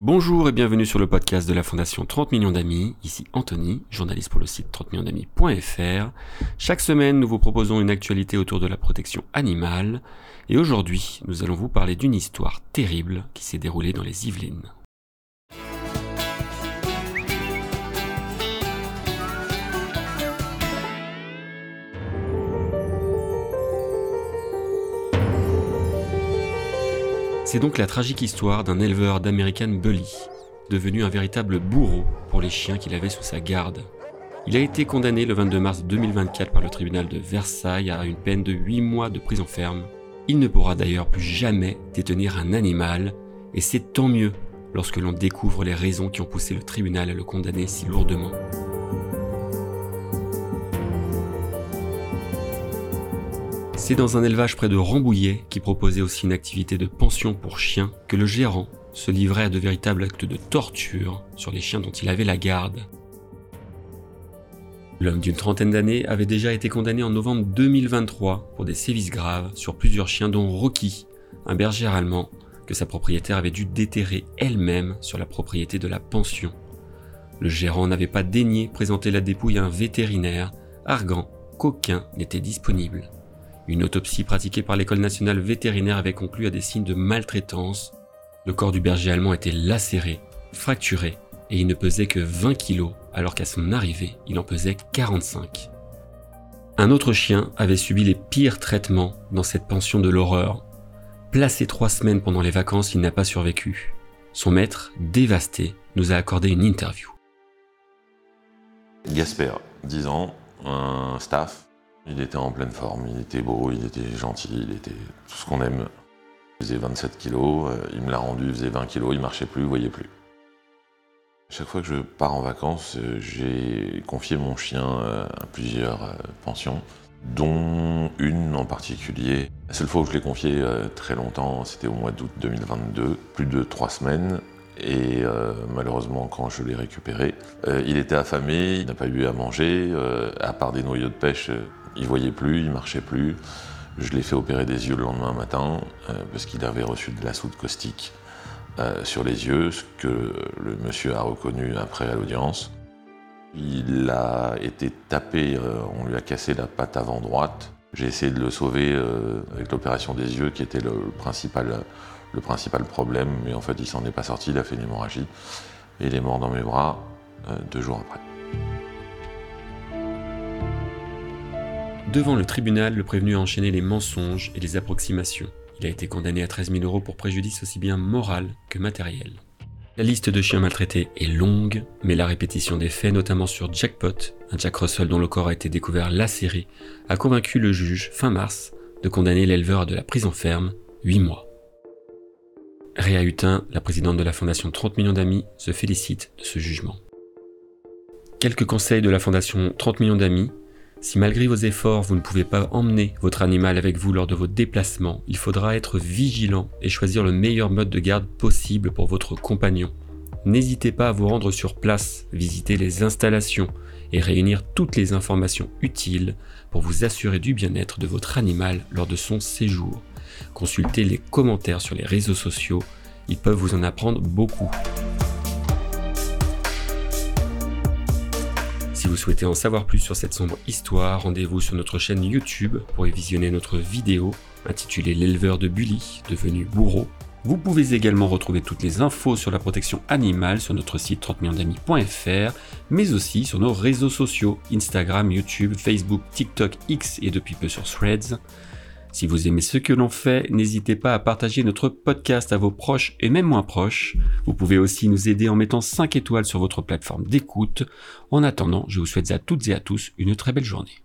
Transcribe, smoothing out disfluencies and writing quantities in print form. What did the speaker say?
Bonjour et bienvenue sur le podcast de la Fondation 30 millions d'amis, ici Anthony, journaliste pour le site 30millionsdamis.fr. Chaque semaine, nous vous proposons une actualité autour de la protection animale, et aujourd'hui, nous allons vous parler d'une histoire terrible qui s'est déroulée dans les Yvelines. C'est donc la tragique histoire d'un éleveur d'American Bully, devenu un véritable bourreau pour les chiens qu'il avait sous sa garde. Il a été condamné le 22 mars 2024 par le tribunal de Versailles à une peine de 8 mois de prison ferme. Il ne pourra d'ailleurs plus jamais détenir un animal, et c'est tant mieux lorsque l'on découvre les raisons qui ont poussé le tribunal à le condamner si lourdement. C'est dans un élevage près de Rambouillet, qui proposait aussi une activité de pension pour chiens, que le gérant se livrait à de véritables actes de torture sur les chiens dont il avait la garde. L'homme d'une trentaine d'années avait déjà été condamné en novembre 2023 pour des sévices graves sur plusieurs chiens dont Rocky, un berger allemand que sa propriétaire avait dû déterrer elle-même sur la propriété de la pension. Le gérant n'avait pas daigné présenter la dépouille à un vétérinaire, arguant qu'aucun n'était disponible. Une autopsie pratiquée par l'École nationale vétérinaire avait conclu à des signes de maltraitance. Le corps du berger allemand était lacéré, fracturé, et il ne pesait que 20 kilos, alors qu'à son arrivée, il en pesait 45. Un autre chien avait subi les pires traitements dans cette pension de l'horreur. Placé 3 semaines pendant les vacances, il n'a pas survécu. Son maître, dévasté, nous a accordé une interview. Gasper, 10 ans, un staff. Il était en pleine forme, il était beau, il était gentil, il était tout ce qu'on aime. Il faisait 27 kilos, il me l'a rendu, il faisait 20 kilos, il marchait plus, il voyait plus. Chaque fois que je pars en vacances, j'ai confié mon chien à plusieurs pensions, dont une en particulier. La seule fois où je l'ai confié très longtemps, c'était au mois d'août 2022, plus de 3 semaines. Et malheureusement, quand je l'ai récupéré, il était affamé, il n'a pas eu à manger, à part des noyaux de pêche, il voyait plus, il marchait plus. Je l'ai fait opérer des yeux le lendemain matin, parce qu'il avait reçu de la soude caustique sur les yeux, ce que le monsieur a reconnu après à l'audience. Il a été tapé, on lui a cassé la patte avant droite. J'ai essayé de le sauver avec l'opération des yeux, qui était le principal problème, mais en fait il s'en est pas sorti, il a fait une hémorragie, et il est mort dans mes bras 2 jours après. Devant le tribunal, le prévenu a enchaîné les mensonges et les approximations. Il a été condamné à 13 000 € pour préjudice aussi bien moral que matériel. La liste de chiens maltraités est longue, mais la répétition des faits, notamment sur Jackpot, un Jack Russell dont le corps a été découvert lacéré, a convaincu le juge, fin mars, de condamner l'éleveur à de la prison ferme, 8 mois. Réa Hutin, la présidente de la Fondation 30 millions d'amis, se félicite de ce jugement. Quelques conseils de la Fondation 30 millions d'amis. Si malgré vos efforts, vous ne pouvez pas emmener votre animal avec vous lors de vos déplacements, il faudra être vigilant et choisir le meilleur mode de garde possible pour votre compagnon. N'hésitez pas à vous rendre sur place, visiter les installations et réunir toutes les informations utiles pour vous assurer du bien-être de votre animal lors de son séjour. Consultez les commentaires sur les réseaux sociaux, ils peuvent vous en apprendre beaucoup. Si vous souhaitez en savoir plus sur cette sombre histoire, rendez-vous sur notre chaîne YouTube pour y visionner notre vidéo intitulée « L'éleveur de Bully, devenu bourreau ». Vous pouvez également retrouver toutes les infos sur la protection animale sur notre site 30millionsdamis.fr, mais aussi sur nos réseaux sociaux, Instagram, YouTube, Facebook, TikTok, X et depuis peu sur Threads. Si vous aimez ce que l'on fait, n'hésitez pas à partager notre podcast à vos proches et même moins proches. Vous pouvez aussi nous aider en mettant 5 étoiles sur votre plateforme d'écoute. En attendant, je vous souhaite à toutes et à tous une très belle journée.